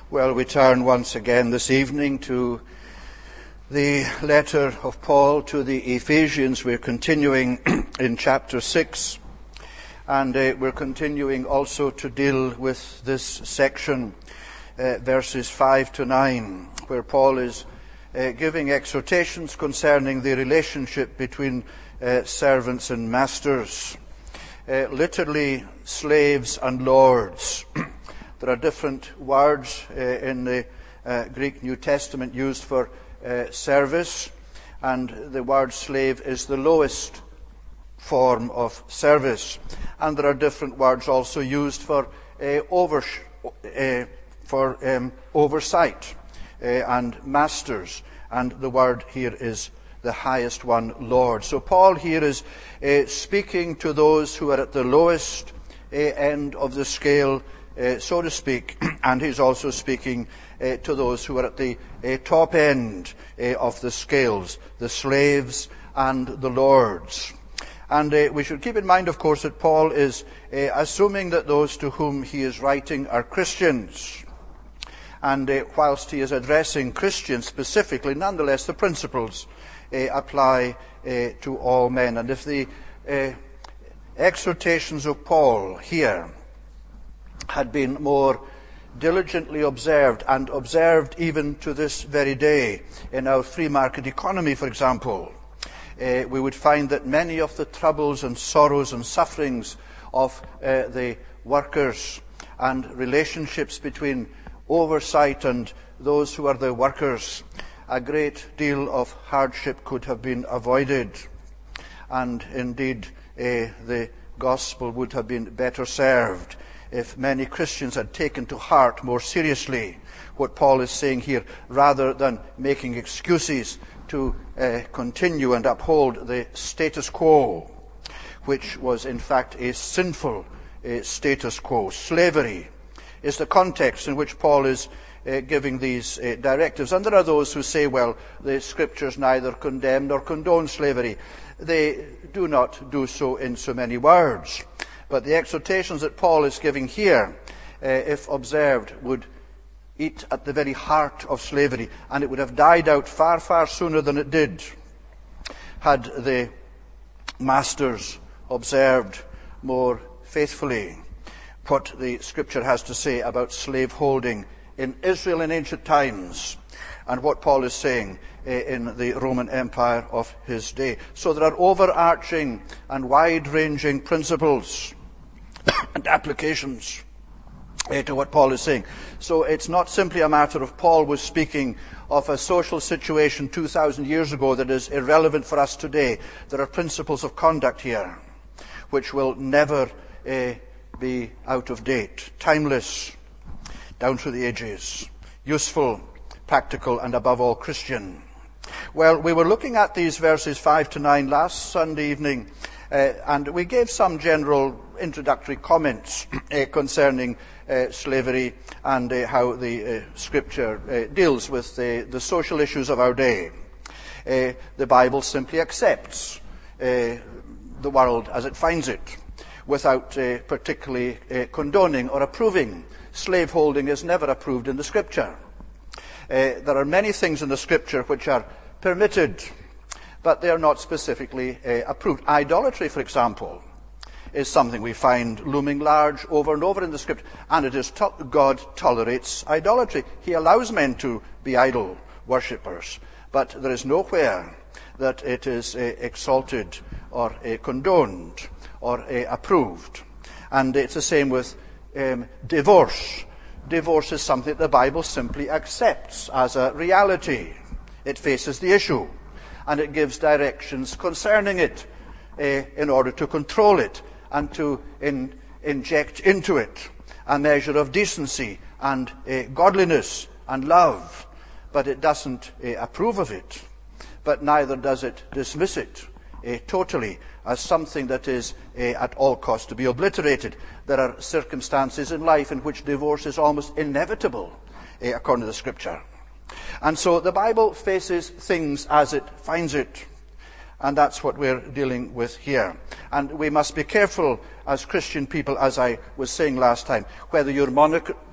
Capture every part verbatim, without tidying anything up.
Well, we turn once again this evening to the letter of Paul to the Ephesians. We're continuing in chapter six, and uh, we're continuing also to deal with this section, uh, verses five to nine, where Paul is uh, giving exhortations concerning the relationship between uh, servants and masters, uh, literally slaves and lords. There are different words uh, in the uh, Greek New Testament used for uh, service, and the word slave is the lowest form of service. And there are different words also used for uh, over, uh, for um, oversight uh, and masters, and the word here is the highest one, Lord. So Paul here is uh, speaking to those who are at the lowest uh, end of the scale, Uh, so to speak, and he's also speaking uh, to those who are at the uh, top end uh, of the scales, the slaves and the lords. And uh, we should keep in mind, of course, that Paul is uh, assuming that those to whom he is writing are Christians. And uh, whilst he is addressing Christians specifically, nonetheless the principles uh, apply uh, to all men. And if the uh, exhortations of Paul here had been more diligently observed, and observed even to this very day in our free market economy, for example, uh, we would find that many of the troubles and sorrows and sufferings of uh, the workers and relationships between oversight and those who are the workers, a great deal of hardship could have been avoided, and indeed uh, the gospel would have been better served if many Christians had taken to heart more seriously what Paul is saying here, rather than making excuses to uh, continue and uphold the status quo, which was in fact a sinful uh, status quo. Slavery is the context in which Paul is uh, giving these uh, directives. And there are those who say, well, the Scriptures neither condemn nor condone slavery. They do not do so in so many words. But the exhortations that Paul is giving here, uh, if observed, would eat at the very heart of slavery, and it would have died out far, far sooner than it did had the masters observed more faithfully what the Scripture has to say about slaveholding in Israel in ancient times, and what Paul is saying uh, in the Roman Empire of his day. So there are overarching and wide-ranging principles and applications uh, to what Paul is saying. So it's not simply a matter of Paul was speaking of a social situation two thousand years ago that is irrelevant for us today. There are principles of conduct here which will never uh, be out of date, timeless, down through the ages, useful, practical, and above all Christian. Well, we were looking at these verses five to nine last Sunday evening, uh, and we gave some general introductory comments uh, concerning uh, slavery and uh, how the uh, Scripture uh, deals with the, the social issues of our day. Uh, the Bible simply accepts uh, the world as it finds it, without uh, particularly uh, condoning or approving. Slaveholding is never approved in the Scripture. Uh, there are many things in the Scripture which are permitted, but they are not specifically uh, approved. Idolatry, for example, is something we find looming large over and over in the Scripture, and it is to- God tolerates idolatry. He allows men to be idol worshippers, but there is nowhere that it is uh, exalted or uh, condoned or uh, approved. And it's the same with um, divorce. Divorce is something that the Bible simply accepts as a reality. It faces the issue, and it gives directions concerning it uh, in order to control it and to in, inject into it a measure of decency and uh, godliness and love. But it doesn't uh, approve of it, but neither does it dismiss it uh, totally as something that is uh, at all costs to be obliterated. There are circumstances in life in which divorce is almost inevitable, uh, according to the Scripture. And so the Bible faces things as it finds it. And that's what we're dealing with here. And we must be careful as Christian people, as I was saying last time, whether you're monoc-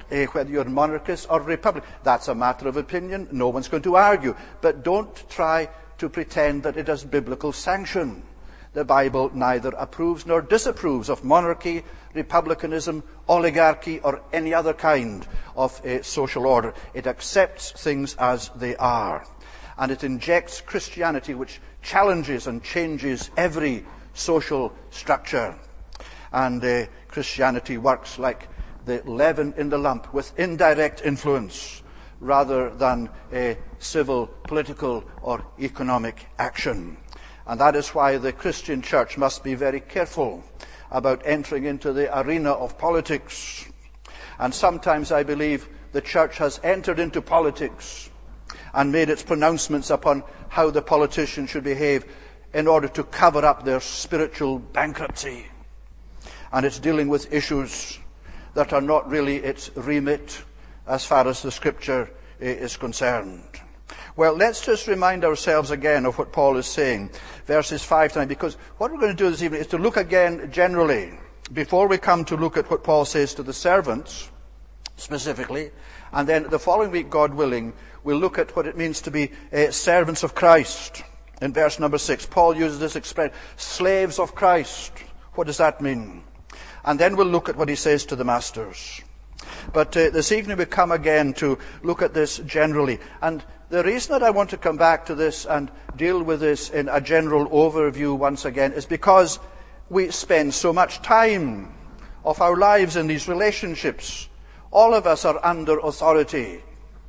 uh, whether you're monarchist or republic. That's a matter of opinion. No one's going to argue. But don't try to pretend that it has biblical sanction. The Bible neither approves nor disapproves of monarchy, republicanism, oligarchy, or any other kind of uh, social order. It accepts things as they are. And it injects Christianity, which challenges and changes every social structure. And uh, Christianity works like the leaven in the lump, with indirect influence rather than a civil, political, or economic action. And that is why the Christian church must be very careful about entering into the arena of politics. And sometimes I believe the church has entered into politics and made its pronouncements upon how the politicians should behave in order to cover up their spiritual bankruptcy. And it's dealing with issues that are not really its remit as far as the Scripture is concerned. Well, let's just remind ourselves again of what Paul is saying, verses five to nine, because what we're going to do this evening is to look again generally, before we come to look at what Paul says to the servants, specifically, and then the following week, God willing, we'll look at what it means to be uh, servants of Christ. In verse number six, Paul uses this expression, slaves of Christ. What does that mean? And then we'll look at what he says to the masters. But uh, this evening we come again to look at this generally. And the reason that I want to come back to this and deal with this in a general overview once again is because we spend so much time of our lives in these relationships. All of us are under authority.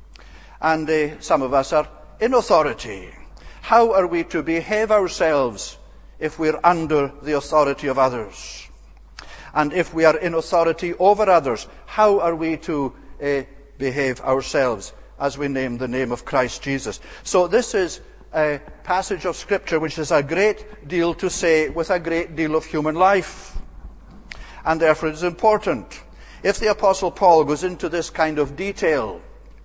And uh, some of us are in authority. How are we to behave ourselves if we're under the authority of others? And if we are in authority over others, how are we to uh, behave ourselves as we name the name of Christ Jesus? So this is a passage of Scripture which has a great deal to say with a great deal of human life. And therefore it is important. If the Apostle Paul goes into this kind of detail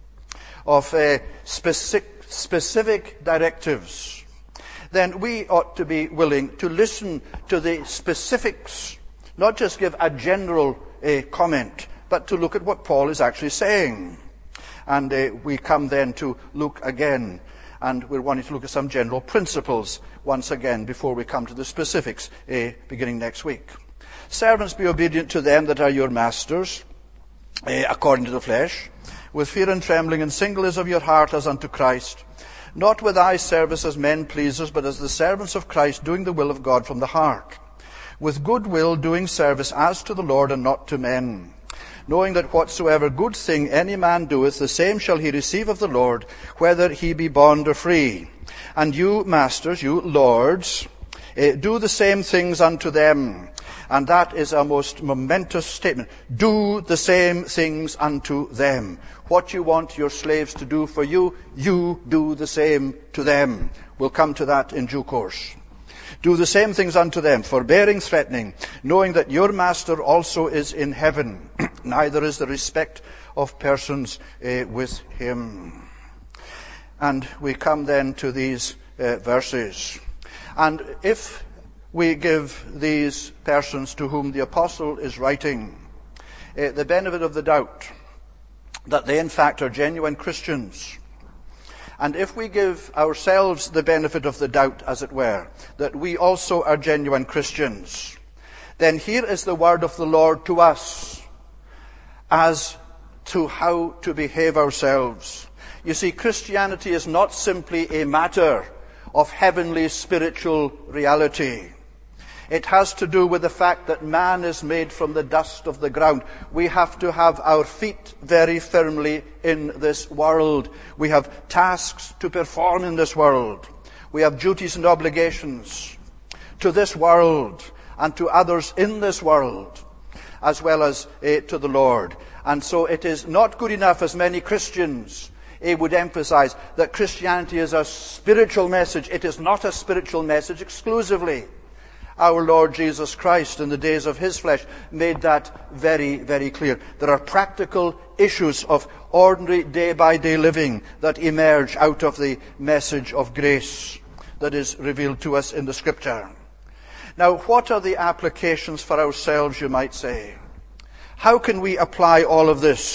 of uh, specific, specific directives, then we ought to be willing to listen to the specifics, not just give a general uh, comment, but to look at what Paul is actually saying. And uh, we come then to look again, and we're wanting to look at some general principles once again before we come to the specifics uh, beginning next week. Servants, be obedient to them that are your masters, uh, according to the flesh, with fear and trembling, and singleness of your heart as unto Christ, not with eye service as men pleasers, but as the servants of Christ, doing the will of God from the heart, with good will doing service as to the Lord and not to men, knowing that whatsoever good thing any man doeth, the same shall he receive of the Lord, whether he be bond or free. And you, masters, you, lords, uh, do the same things unto them. And that is a most momentous statement. Do the same things unto them. What you want your slaves to do for you, you do the same to them. We'll come to that in due course. Do the same things unto them, forbearing, threatening, knowing that your master also is in heaven. Neither is the respect of persons uh, with him. And we come then to these uh, verses. And if we give these persons to whom the apostle is writing uh, the benefit of the doubt that they in fact are genuine Christians, and if we give ourselves the benefit of the doubt, as it were, that we also are genuine Christians, then here is the word of the Lord to us as to how to behave ourselves. You see, Christianity is not simply a matter of heavenly spiritual reality. It has to do with the fact that man is made from the dust of the ground. We have to have our feet very firmly in this world. We have tasks to perform in this world. We have duties and obligations to this world and to others in this world, as well as uh, to the Lord. And so it is not good enough, as many Christians uh, would emphasize, that Christianity is a spiritual message. It is not a spiritual message exclusively. Our Lord Jesus Christ, in the days of his flesh, made that very, very clear. There are practical issues of ordinary day-by-day living that emerge out of the message of grace that is revealed to us in the Scripture. Now, what are the applications for ourselves, you might say? How can we apply all of this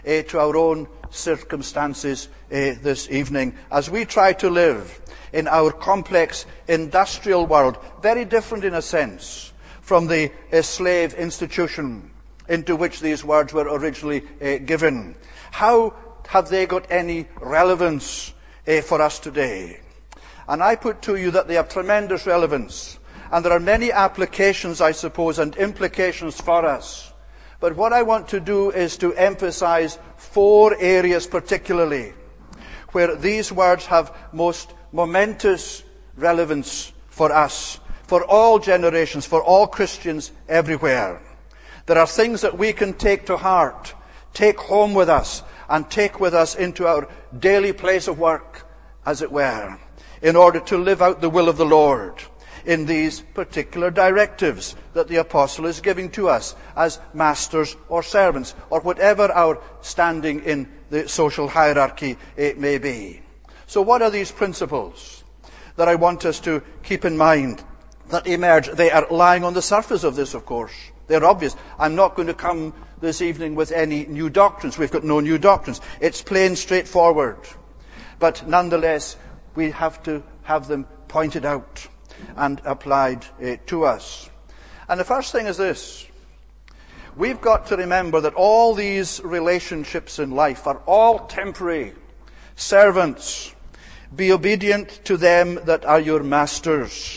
uh, to our own circumstances uh, this evening as we try to live in our complex industrial world, very different in a sense from the uh, slave institution into which these words were originally uh, given. How have they got any relevance uh, for us today? And I put to you that they have tremendous relevance. And there are many applications, I suppose, and implications for us. But what I want to do is to emphasize four areas particularly where these words have most momentous relevance for us, for all generations, for all Christians everywhere. There are things that we can take to heart, take home with us, and take with us into our daily place of work, as it were, in order to live out the will of the Lord in these particular directives that the apostle is giving to us as masters or servants, or whatever our standing in the social hierarchy it may be. So what are these principles that I want us to keep in mind that emerge? They are lying on the surface of this, of course. They're obvious. I'm not going to come this evening with any new doctrines. We've got no new doctrines. It's plain, straightforward. But nonetheless, we have to have them pointed out and applied uh, to us. And the first thing is this. We've got to remember that all these relationships in life are all temporary. Servants, be obedient to them that are your masters.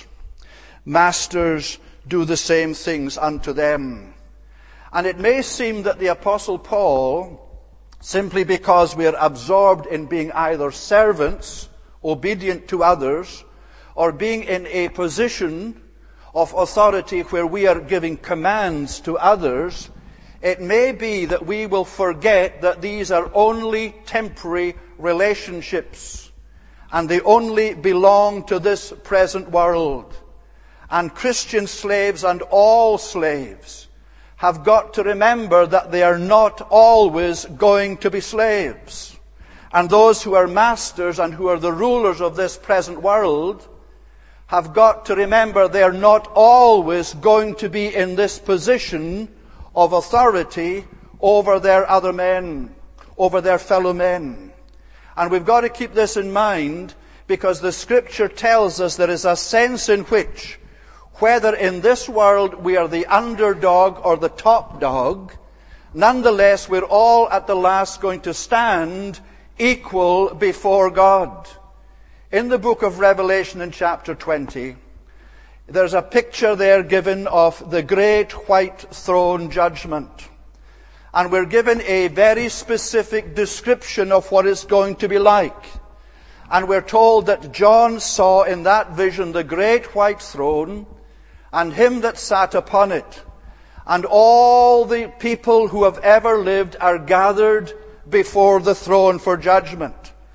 Masters, do the same things unto them. And it may seem that the Apostle Paul, simply because we are absorbed in being either servants, obedient to others, or being in a position of authority where we are giving commands to others, it may be that we will forget that these are only temporary relationships, and they only belong to this present world. And Christian slaves and all slaves have got to remember that they are not always going to be slaves. And those who are masters and who are the rulers of this present world have got to remember they are not always going to be in this position of authority over their other men, over their fellow men. And we've got to keep this in mind because the Scripture tells us there is a sense in which, whether in this world we are the underdog or the top dog, nonetheless we're all at the last going to stand equal before God. In the book of Revelation in chapter twenty, there's a picture there given of the great white throne judgment. And we're given a very specific description of what it's going to be like. And we're told that John saw in that vision the great white throne and him that sat upon it. And all the people who have ever lived are gathered before the throne for judgment.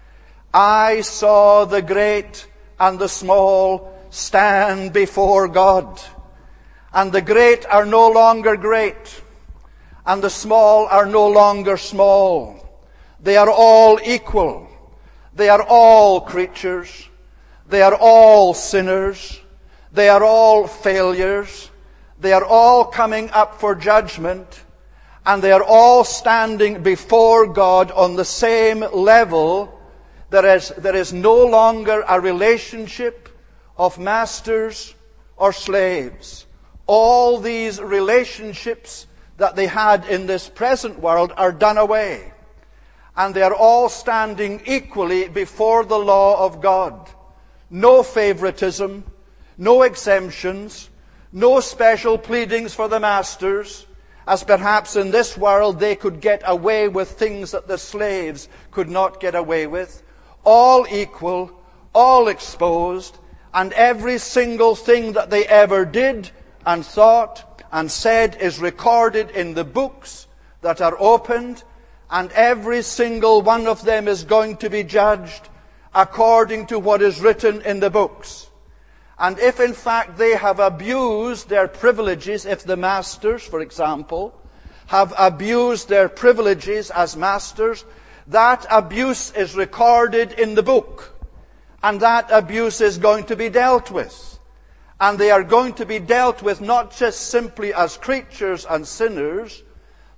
I saw the great and the small stand before God. And the great are no longer great, and the small are no longer small. They are all equal. They are all creatures. They are all sinners. They are all failures. They are all coming up for judgment. And they are all standing before God on the same level. There is, there is no longer a relationship of masters or slaves. All these relationships that they had in this present world are done away. And they are all standing equally before the law of God. No favoritism, no exemptions, no special pleadings for the masters, as perhaps in this world they could get away with things that the slaves could not get away with. All equal, all exposed, and every single thing that they ever did and thought and said is recorded in the books that are opened, and every single one of them is going to be judged according to what is written in the books. And if in fact they have abused their privileges, if the masters, for example, have abused their privileges as masters, that abuse is recorded in the book. And that abuse is going to be dealt with. And they are going to be dealt with not just simply as creatures and sinners,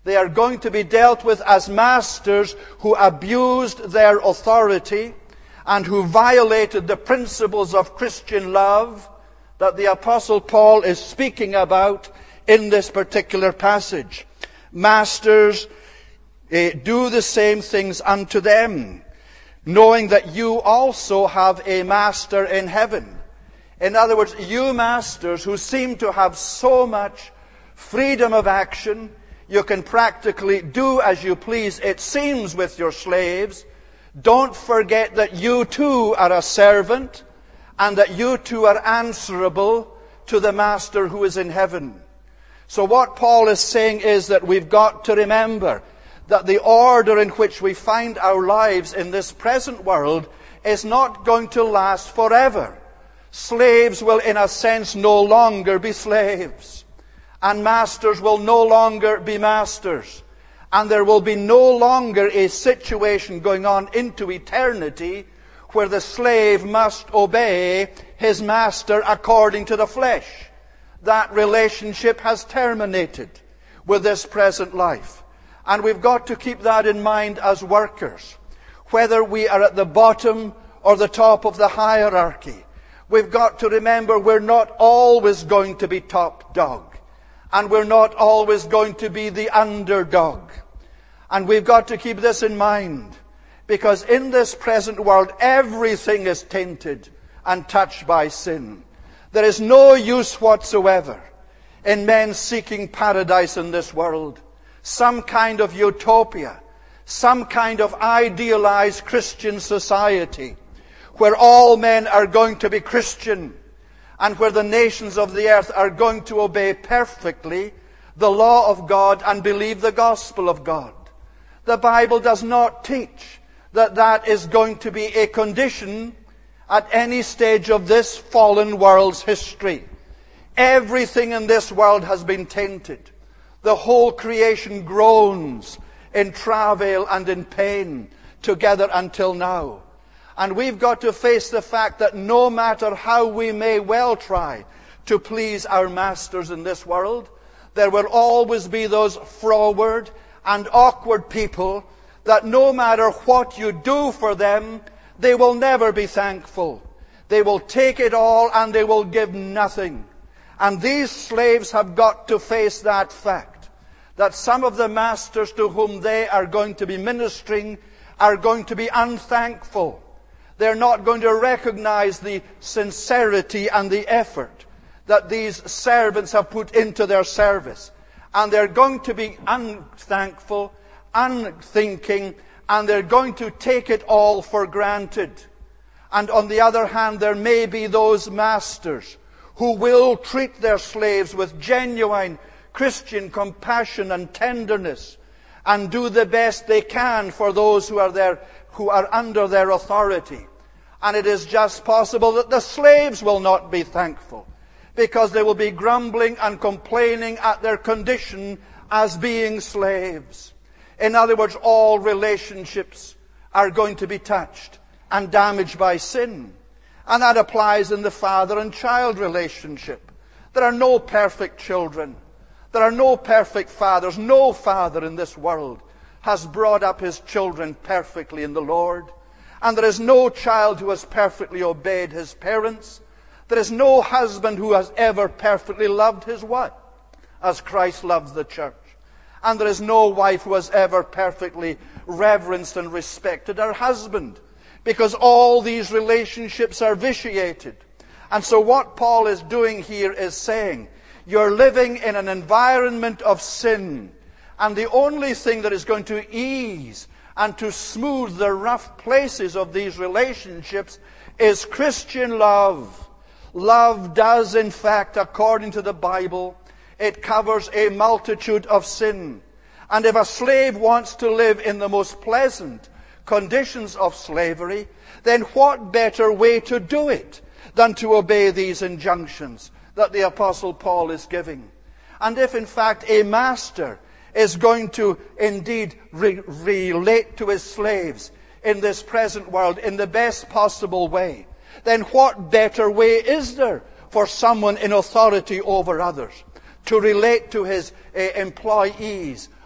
They are going to be dealt with as masters who abused their authority and who violated the principles of Christian love that the Apostle Paul is speaking about in this particular passage. Masters, eh, do the same things unto them, knowing that you also have a master in heaven. In other words, you masters who seem to have so much freedom of action, you can practically do as you please, it seems, with your slaves. Don't forget that you too are a servant and that you too are answerable to the Master who is in heaven. So what Paul is saying is that we've got to remember that the order in which we find our lives in this present world is not going to last forever. Slaves will, in a sense, no longer be slaves. And masters will no longer be masters. And there will be no longer a situation going on into eternity where the slave must obey his master according to the flesh. That relationship has terminated with this present life. And we've got to keep that in mind as workers. Whether we are at the bottom or the top of the hierarchy, we've got to remember we're not always going to be top dog. And we're not always going to be the underdog. And we've got to keep this in mind. Because in this present world, everything is tainted and touched by sin. There is no use whatsoever in men seeking paradise in this world. Some kind of utopia. Some kind of idealized Christian society where all men are going to be Christian and where the nations of the earth are going to obey perfectly the law of God and believe the gospel of God. The Bible does not teach that that is going to be a condition at any stage of this fallen world's history. Everything in this world has been tainted. The whole creation groans in travail and in pain together until now. And we've got to face the fact that no matter how we may well try to please our masters in this world, there will always be those froward and awkward people that no matter what you do for them, they will never be thankful. They will take it all and they will give nothing. And these slaves have got to face that fact, that some of the masters to whom they are going to be ministering are going to be unthankful. They're not going to recognize the sincerity and the effort that these servants have put into their service. And they're going to be unthankful, unthinking, and they're going to take it all for granted. And on the other hand, there may be those masters who will treat their slaves with genuine Christian compassion and tenderness and do the best they can for those who are there, who are under their authority. And it is just possible that the slaves will not be thankful, because they will be grumbling and complaining at their condition as being slaves. In other words, all relationships are going to be touched and damaged by sin. And that applies in the father and child relationship. There are no perfect children. There are no perfect fathers. No father in this world has brought up his children perfectly in the Lord. And there is no child who has perfectly obeyed his parents. There is no husband who has ever perfectly loved his wife as Christ loves the church. And there is no wife who has ever perfectly reverenced and respected her husband, because all these relationships are vitiated. And so what Paul is doing here is saying, you're living in an environment of sin, and the only thing that is going to ease and to smooth the rough places of these relationships is Christian love. Love does, in fact, according to the Bible, it covers a multitude of sin. And if a slave wants to live in the most pleasant conditions of slavery, then what better way to do it than to obey these injunctions that the Apostle Paul is giving? And if, in fact, a master is going to indeed re- relate to his slaves in this present world in the best possible way, then what better way is there for someone in authority over others to relate to his uh, employees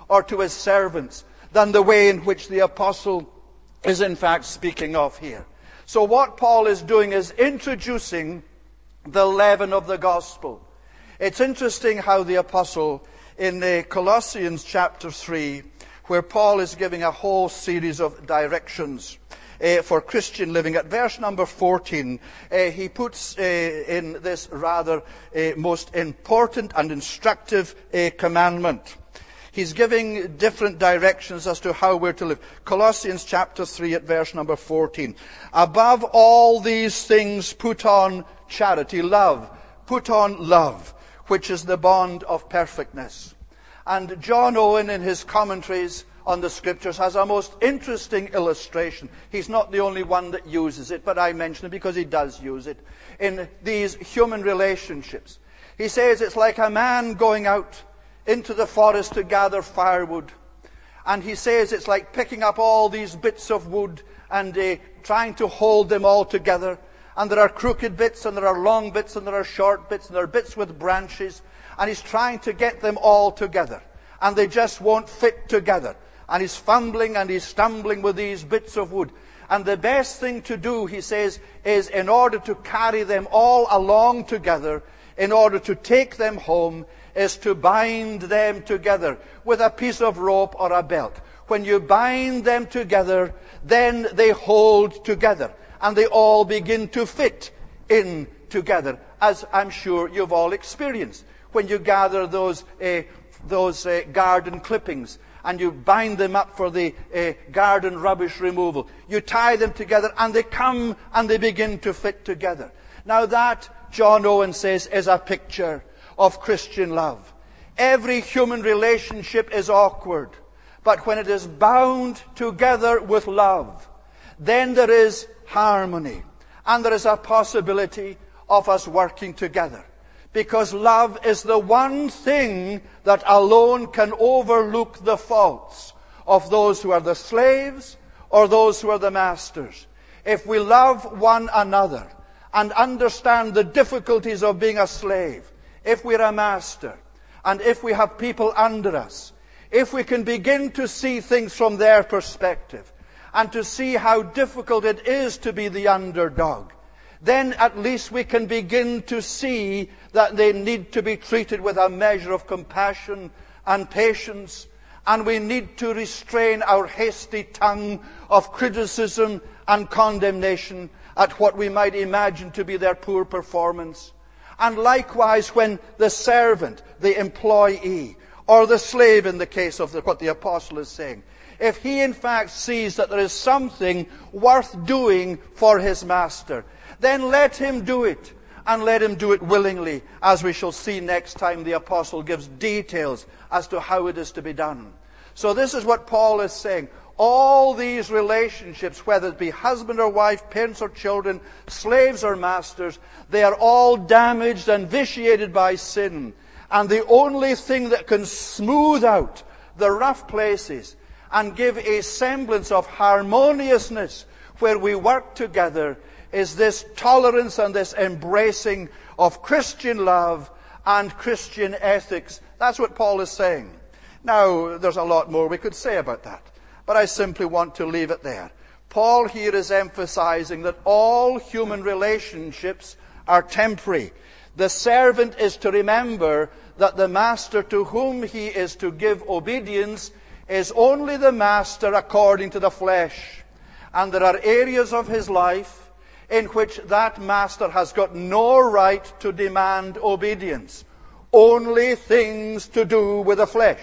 or to his servants than the way in which the apostle is in fact speaking of here. So what Paul is doing is introducing the leaven of the gospel. It's interesting how the apostle in uh, Colossians chapter three, where Paul is giving a whole series of directions uh, for Christian living. At verse number fourteen, uh, he puts uh, in this rather uh, most important and instructive uh, commandment. He's giving different directions as to how we're to live. Colossians chapter three at verse number fourteen. Above all these things put on charity, love. Put on love, which is the bond of perfectness. And John Owen, in his commentaries on the Scriptures, has a most interesting illustration. He's not the only one that uses it, but I mention it because he does use it. In these human relationships, he says it's like a man going out into the forest to gather firewood. And he says it's like picking up all these bits of wood and uh, trying to hold them all together. And there are crooked bits, and there are long bits, and there are short bits, and there are bits with branches. And he's trying to get them all together. And they just won't fit together. And he's fumbling and he's stumbling with these bits of wood. And the best thing to do, he says, is in order to carry them all along together, in order to take them home, is to bind them together with a piece of rope or a belt. When you bind them together, then they hold together. And they all begin to fit in together, as I'm sure you've all experienced. When you gather those uh, those uh, garden clippings and you bind them up for the uh, garden rubbish removal, you tie them together and they come and they begin to fit together. Now that, John Owen says, is a picture of Christian love. Every human relationship is awkward, but when it is bound together with love, then there is harmony, and there is a possibility of us working together. Because love is the one thing that alone can overlook the faults of those who are the slaves or those who are the masters. If we love one another and understand the difficulties of being a slave, if we're a master, and if we have people under us, if we can begin to see things from their perspective, and to see how difficult it is to be the underdog, then at least we can begin to see that they need to be treated with a measure of compassion and patience, and we need to restrain our hasty tongue of criticism and condemnation at what we might imagine to be their poor performance. And likewise, when the servant, the employee, or the slave in the case of the, what the apostle is saying, if he in fact sees that there is something worth doing for his master, then let him do it, and let him do it willingly, as we shall see next time the apostle gives details as to how it is to be done. So this is what Paul is saying. All these relationships, whether it be husband or wife, parents or children, slaves or masters, they are all damaged and vitiated by sin. And the only thing that can smooth out the rough places and give a semblance of harmoniousness where we work together is this tolerance and this embracing of Christian love and Christian ethics. That's what Paul is saying. Now, there's a lot more we could say about that, but I simply want to leave it there. Paul here is emphasizing that all human relationships are temporary. The servant is to remember that the master to whom he is to give obedience is only the master according to the flesh. And there are areas of his life in which that master has got no right to demand obedience. Only things to do with the flesh.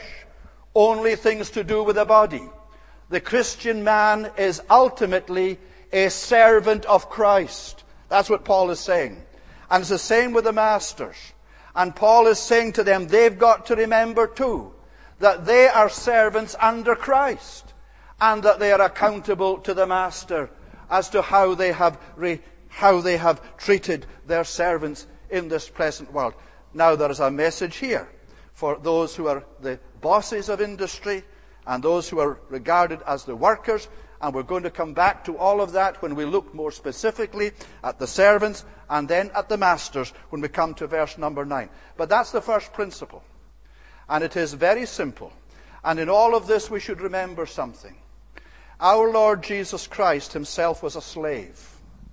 Only things to do with the body. The Christian man is ultimately a servant of Christ. That's what Paul is saying. And it's the same with the masters. And Paul is saying to them, they've got to remember too, that they are servants under Christ, and that they are accountable to the master as to how they have re, how they have treated their servants in this present world. Now there is a message here for those who are the bosses of industry and those who are regarded as the workers, and we're going to come back to all of that when we look more specifically at the servants and then at the masters when we come to verse number nine. But that's the first principle. And it is very simple. And in all of this we should remember something. Our Lord Jesus Christ himself was a slave.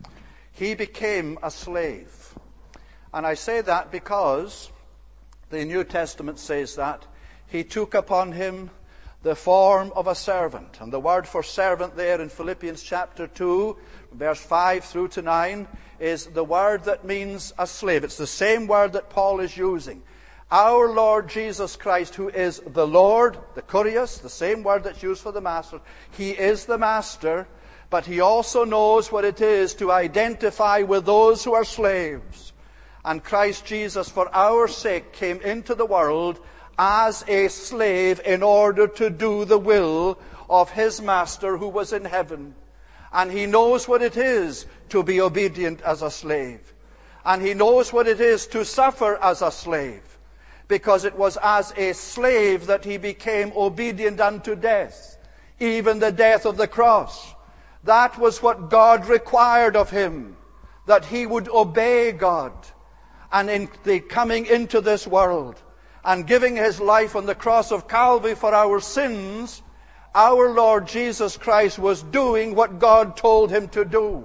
He became a slave. And I say that because the New Testament says that he took upon him the form of a servant. And the word for servant there in Philippians chapter two, verse five through to nine, is the word that means a slave. It's the same word that Paul is using. Our Lord Jesus Christ, who is the Lord, the Kurios, the same word that's used for the master, he is the master, but he also knows what it is to identify with those who are slaves. And Christ Jesus, for our sake, came into the world as a slave in order to do the will of his master who was in heaven. And he knows what it is to be obedient as a slave. And he knows what it is to suffer as a slave. Because it was as a slave that he became obedient unto death, even the death of the cross. That was what God required of him, that he would obey God. And in the coming into this world and giving his life on the cross of Calvary for our sins, our Lord Jesus Christ was doing what God told him to do.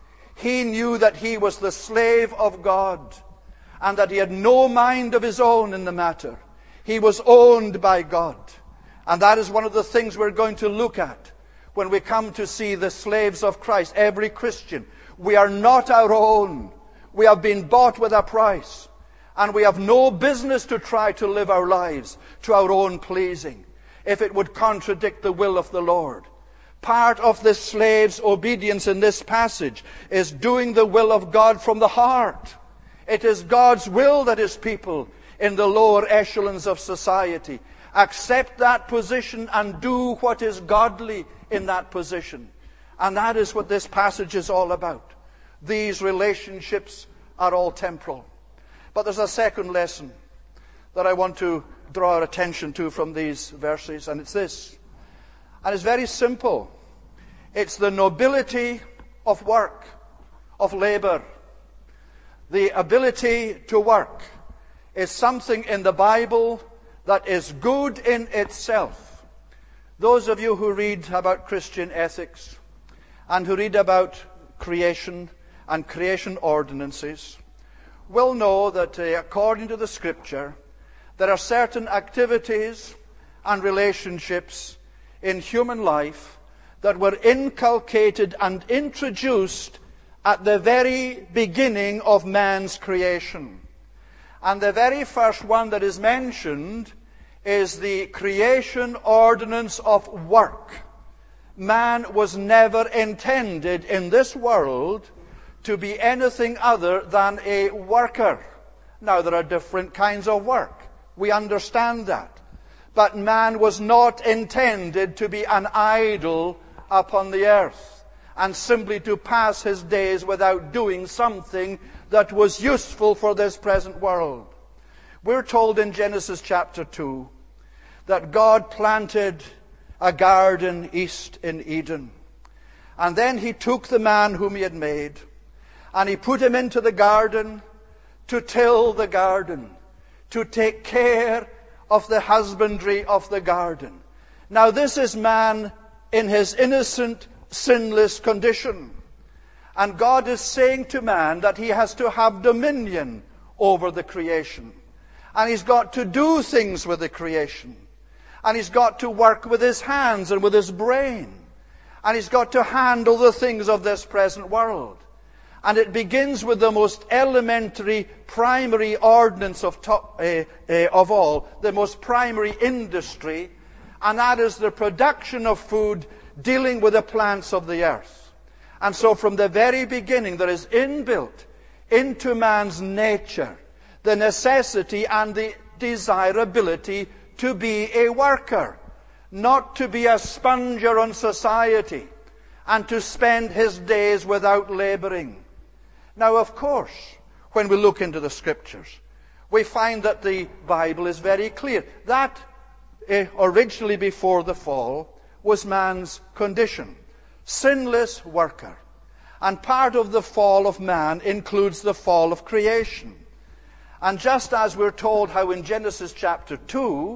He knew that he was the slave of God and that he had no mind of his own in the matter. He was owned by God. And that is one of the things we're going to look at when we come to see the slaves of Christ, every Christian. We are not our own. We have been bought with a price. And we have no business to try to live our lives to our own pleasing, if it would contradict the will of the Lord. Part of the slave's obedience in this passage is doing the will of God from the heart. It is God's will that his people in the lower echelons of society accept that position and do what is godly in that position. And that is what this passage is all about. These relationships are all temporal. But there's a second lesson that I want to draw our attention to from these verses, and it's this. And it's very simple. It's the nobility of work, of labor. The ability to work is something in the Bible that is good in itself. Those of you who read about Christian ethics and who read about creation and creation ordinances will know that uh, according to the Scripture, there are certain activities and relationships in human life that were inculcated and introduced at the very beginning of man's creation. And the very first one that is mentioned is the creation ordinance of work. Man was never intended in this world to be anything other than a worker. Now, there are different kinds of work. We understand that. But man was not intended to be an idol upon the earth and simply to pass his days without doing something that was useful for this present world. We're told in Genesis chapter two that God planted a garden east in Eden. And then he took the man whom he had made and he put him into the garden to till the garden, to take care of the husbandry of the garden. Now this is man in his innocent, sinless condition. And God is saying to man that he has to have dominion over the creation. And he's got to do things with the creation. And he's got to work with his hands and with his brain. And he's got to handle the things of this present world. And it begins with the most elementary, primary ordinance of, top, uh, uh, of all, the most primary industry, and that is the production of food dealing with the plants of the earth. And so from the very beginning there is inbuilt into man's nature the necessity and the desirability to be a worker, not to be a sponger on society and to spend his days without laboring. Now, of course, when we look into the Scriptures, we find that the Bible is very clear. That, uh, originally before the fall, was man's condition. Sinless worker. And part of the fall of man includes the fall of creation. And just as we're told how in Genesis chapter two,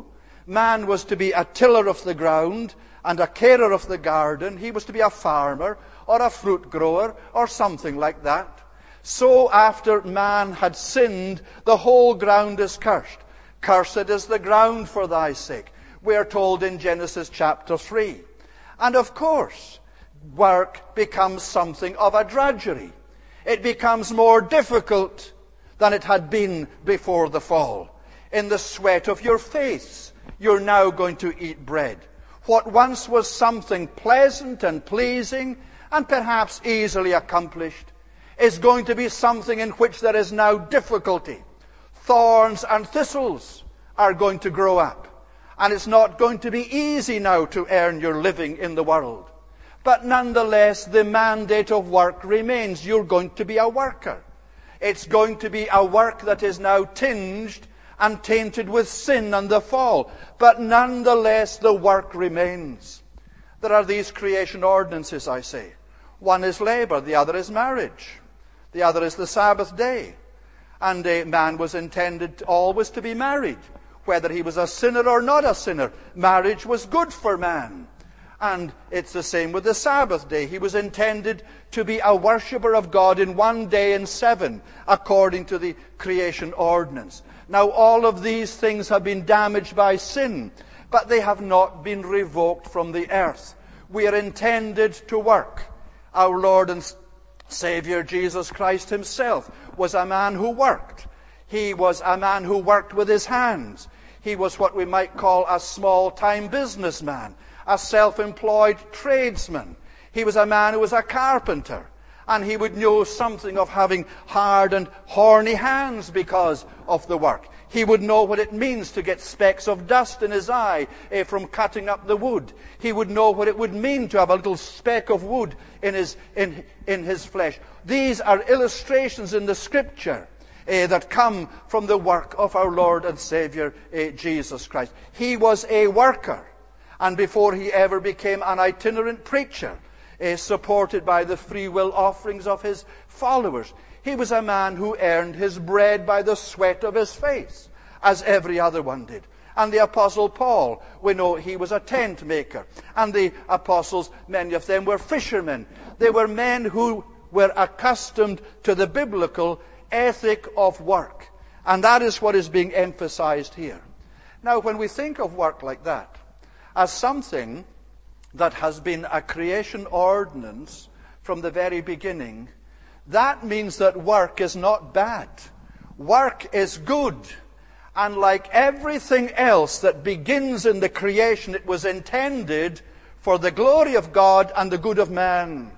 Man was to be a tiller of the ground and a carer of the garden. He was to be a farmer or a fruit grower or something like that. So after man had sinned, the whole ground is cursed. Cursed is the ground for thy sake, we are told in Genesis chapter three. And of course, work becomes something of a drudgery. It becomes more difficult than it had been before the fall. In the sweat of your face, you're now going to eat bread. What once was something pleasant and pleasing and perhaps easily accomplished is going to be something in which there is now difficulty. Thorns and thistles are going to grow up. And it's not going to be easy now to earn your living in the world. But nonetheless, the mandate of work remains. You're going to be a worker. It's going to be a work that is now tinged and tainted with sin and the fall. But nonetheless, the work remains. There are these creation ordinances, I say. One is labor, the other is marriage. The other is the Sabbath day. And a man was intended always to be married. Whether he was a sinner or not a sinner, marriage was good for man. And it's the same with the Sabbath day. He was intended to be a worshipper of God in one day in seven, according to the creation ordinance. Now, all of these things have been damaged by sin, but they have not been revoked from the earth. We are intended to work. Our Lord and Savior Jesus Christ himself was a man who worked. He was a man who worked with his hands. He was what we might call a small-time businessman, a self-employed tradesman. He was a man who was a carpenter, and he would know something of having hard and horny hands because of the work. He would know what it means to get specks of dust in his eye eh, from cutting up the wood. He would know what it would mean to have a little speck of wood in his, in, in his flesh. These are illustrations in the Scripture eh, that come from the work of our Lord and Savior, eh, Jesus Christ. He was a worker. And before he ever became an itinerant preacher, eh, supported by the free will offerings of his followers, he was a man who earned his bread by the sweat of his face, as every other one did. And the Apostle Paul, we know he was a tent maker. And the apostles, many of them were fishermen. They were men who were accustomed to the biblical ethic of work. And that is what is being emphasized here. Now, when we think of work like that, as something that has been a creation ordinance from the very beginning, that means that work is not bad. Work is good. And like everything else that begins in the creation, it was intended for the glory of God and the good of man.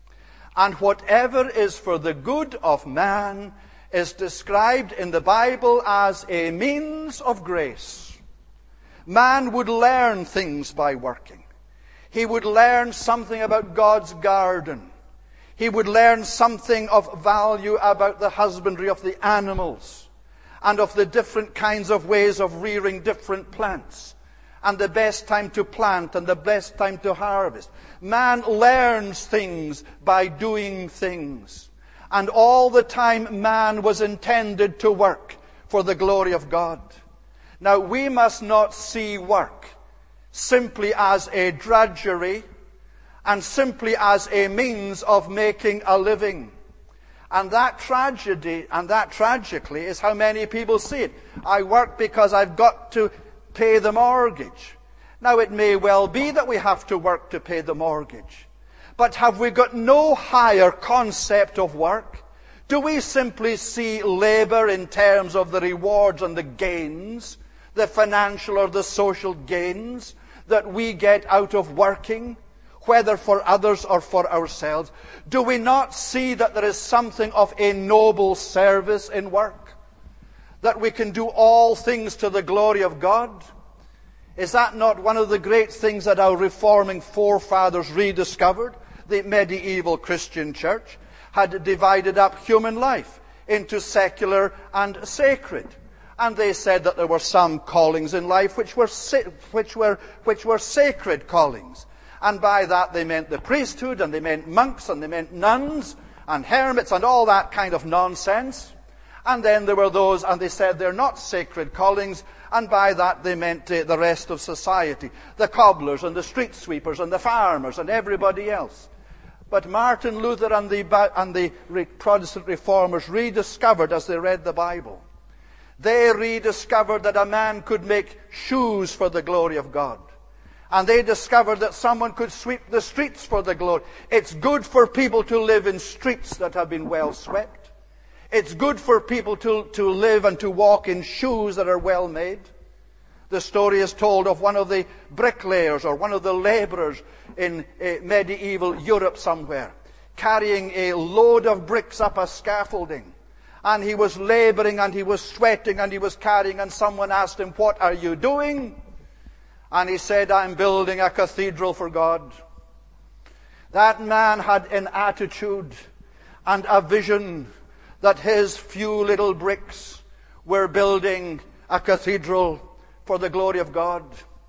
And whatever is for the good of man is described in the Bible as a means of grace. Man would learn things by working. He would learn something about God's garden. He would learn something of value about the husbandry of the animals and of the different kinds of ways of rearing different plants and the best time to plant and the best time to harvest. Man learns things by doing things. And all the time man was intended to work for the glory of God. Now, we must not see work simply as a drudgery and simply as a means of making a living. And that tragedy, and that tragically, is how many people see it. I work because I've got to pay the mortgage. Now, it may well be that we have to work to pay the mortgage. But have we got no higher concept of work? Do we simply see labor in terms of the rewards and the gains, the financial or the social gains that we get out of working, whether for others or for ourselves? Do we not see that there is something of a noble service in work? That we can do all things to the glory of God? Is that not one of the great things that our reforming forefathers rediscovered? The medieval Christian church had divided up human life into secular and sacred. And they said that there were some callings in life which were, which were, which were sacred callings. And by that they meant the priesthood, and they meant monks, and they meant nuns, and hermits, and all that kind of nonsense. And then there were those, and they said they're not sacred callings, and by that they meant uh, the rest of society, the cobblers and the street sweepers and the farmers and everybody else. But Martin Luther and the, and the Protestant reformers rediscovered, as they read the Bible, they rediscovered that a man could make shoes for the glory of God. And they discovered that someone could sweep the streets for the glory. It's good for people to live in streets that have been well swept. It's good for people to, to live and to walk in shoes that are well made. The story is told of one of the bricklayers or one of the laborers in uh, medieval Europe somewhere, carrying a load of bricks up a scaffolding. And he was laboring and he was sweating and he was carrying, and someone asked him, "What are you doing?" And he said, "I'm building a cathedral for God." That man had an attitude and a vision that his few little bricks were building a cathedral for the glory of God.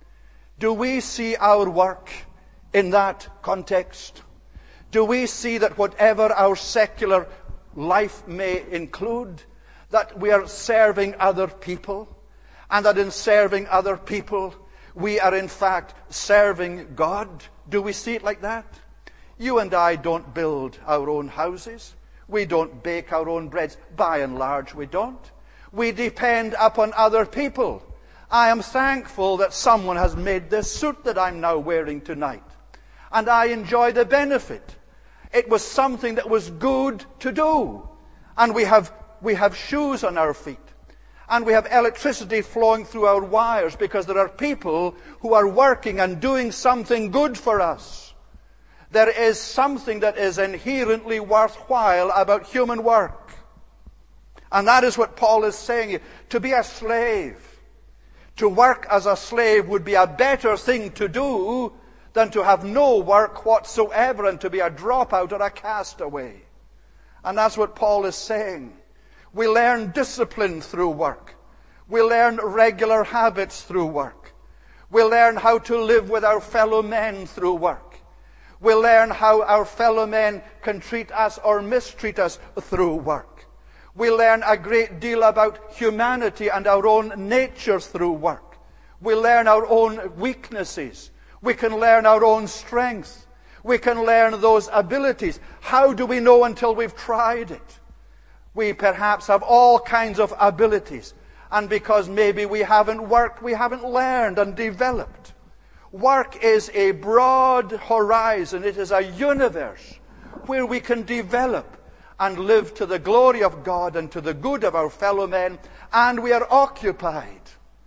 Do we see our work in that context? Do we see that whatever our secular life may include, that we are serving other people, and that in serving other people we are in fact serving God? Do we see it like that? You and I don't build our own houses. We don't bake our own breads. By and large, we don't. We depend upon other people. I am thankful that someone has made this suit that I'm now wearing tonight. And I enjoy the benefit. It was something that was good to do. And we have, we have shoes on our feet. And we have electricity flowing through our wires because there are people who are working and doing something good for us. There is something that is inherently worthwhile about human work. And that is what Paul is saying. To be a slave, to work as a slave would be a better thing to do than to have no work whatsoever and to be a dropout or a castaway. And that's what Paul is saying. We learn discipline through work. We learn regular habits through work. We learn how to live with our fellow men through work. We learn how our fellow men can treat us or mistreat us through work. We learn a great deal about humanity and our own nature through work. We learn our own weaknesses. We can learn our own strength. We can learn those abilities. How do we know until we've tried it? We perhaps have all kinds of abilities. And because maybe we haven't worked, we haven't learned and developed. Work is a broad horizon. It is a universe where we can develop and live to the glory of God and to the good of our fellow men, and we are occupied.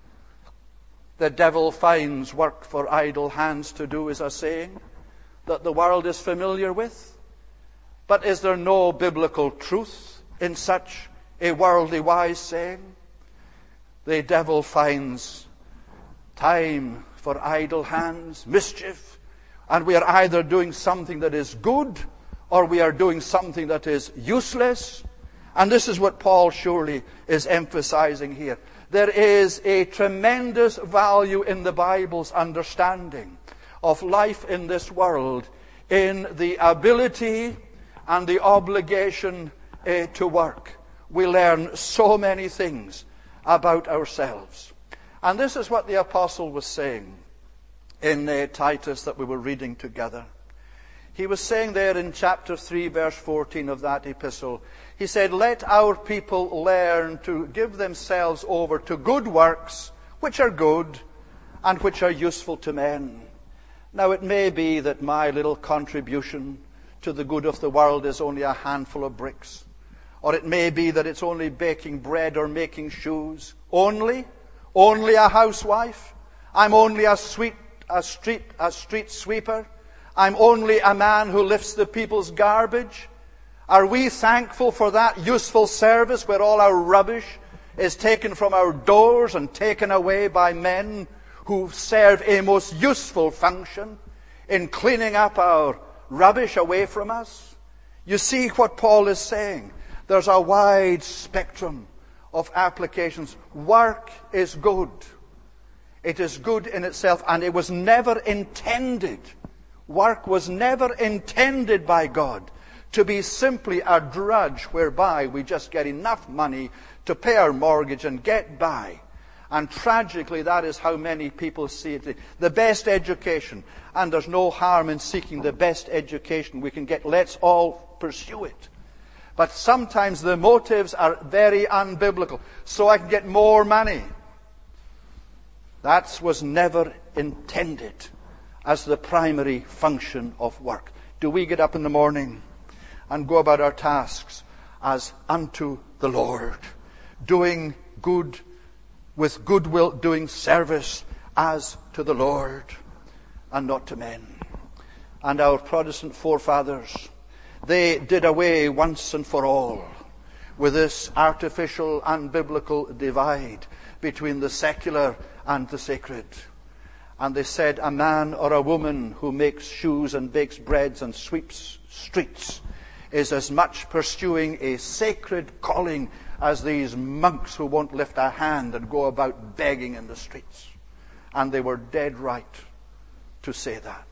The devil finds work for idle hands to do is a saying that the world is familiar with. But is there no biblical truth in such a worldly wise saying? The devil finds time for idle hands, mischief, and we are either doing something that is good or we are doing something that is useless. And this is what Paul surely is emphasizing here. There is a tremendous value in the Bible's understanding of life in this world in the ability and the obligation uh, to work. We learn so many things about ourselves. And this is what the apostle was saying in uh, Titus that we were reading together. He was saying there in chapter three, verse fourteen of that epistle, he said, "Let our people learn to give themselves over to good works, which are good and which are useful to men." Now it may be that my little contribution to the good of the world is only a handful of bricks. Or it may be that it's only baking bread or making shoes. Only? Only a housewife? I'm only a, sweet, a, street, a street sweeper? I'm only a man who lifts the people's garbage? Are we thankful for that useful service where all our rubbish is taken from our doors and taken away by men who serve a most useful function in cleaning up our rubbish away from us? You see what Paul is saying. There's a wide spectrum of applications. Work is good. It is good in itself, and it was never intended. Work was never intended by God to be simply a drudge whereby we just get enough money to pay our mortgage and get by. And tragically, that is how many people see it. The best education, and there's no harm in seeking the best education we can get. Let's all pursue it. But sometimes the motives are very unbiblical. So I can get more money. That was never intended as the primary function of work. Do we get up in the morning and go about our tasks as unto the Lord, doing good, with goodwill, doing service as to the Lord and not to men? And our Protestant forefathers, they did away once and for all with this artificial, unbiblical divide between the secular and the sacred. And they said a man or a woman who makes shoes and bakes breads and sweeps streets is as much pursuing a sacred calling as these monks who won't lift a hand and go about begging in the streets. And they were dead right to say that.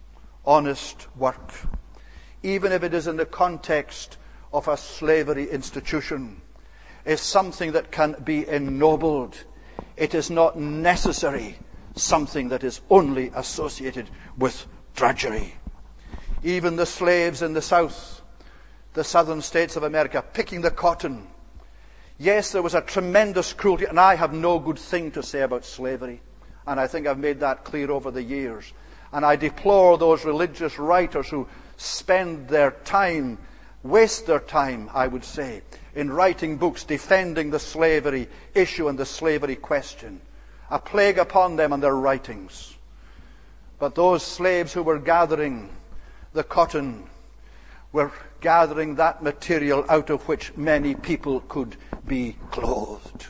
Honest work, even if it is in the context of a slavery institution, is something that can be ennobled. It is not necessary something that is only associated with drudgery. Even the slaves in the South, the southern states of America, picking the cotton. Yes, there was a tremendous cruelty, and I have no good thing to say about slavery. And I think I've made that clear over the years. And I deplore those religious writers who spend their time, waste their time, I would say, in writing books defending the slavery issue and the slavery question. A plague upon them and their writings. But those slaves who were gathering the cotton were gathering that material out of which many people could be clothed.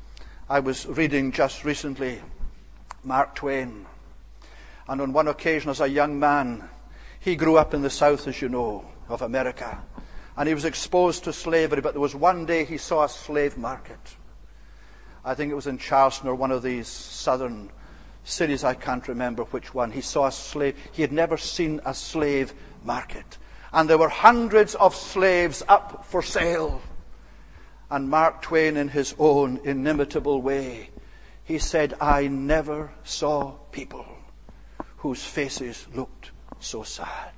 I was reading just recently Mark Twain, and on one occasion as a young man, he grew up in the South, as you know, of America, and he was exposed to slavery, but there was one day he saw a slave market. I think it was in Charleston or one of these southern cities, I can't remember which one. He saw a slave. He had never seen a slave market. And there were hundreds of slaves up for sale. And Mark Twain, in his own inimitable way, he said, I never saw people whose faces looked so sad.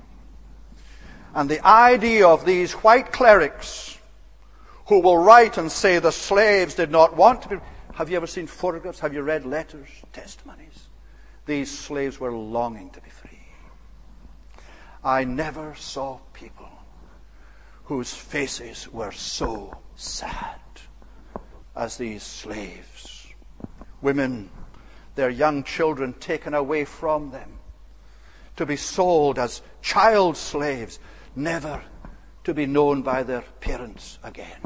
And the idea of these white clerics who will write and say the slaves did not want to be... Have you ever seen photographs? Have you read letters, testimonies? These slaves were longing to be free. I never saw people whose faces were so sad as these slaves. Women, their young children taken away from them to be sold as child slaves, never to be known by their parents again.